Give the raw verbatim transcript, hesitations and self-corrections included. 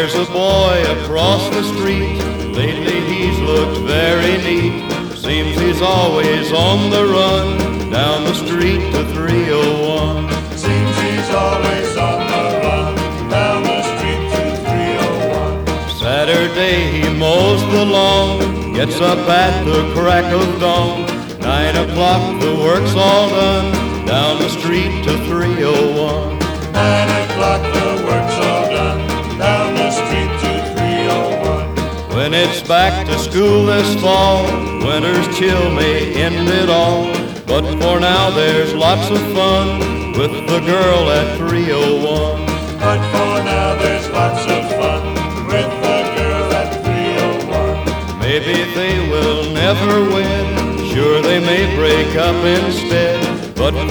There's a boy across the street, lately he's looked very neat. Seems he's always on the run, down the street to three oh one. Seems he's always on the run, down the street to three oh one. Saturday he mows the lawn, gets up at the crack of dawn. Nine o'clock the work's all done, down the street to three oh one. Nine o'clock the work's all done, down the street to three oh one. When it's back to school this fall, winter's chill may end it all. But for now there's lots of fun with the girl at three oh one. But for now there's lots of fun with the girl at three oh one. Maybe they will never win, sure they may break up instead. But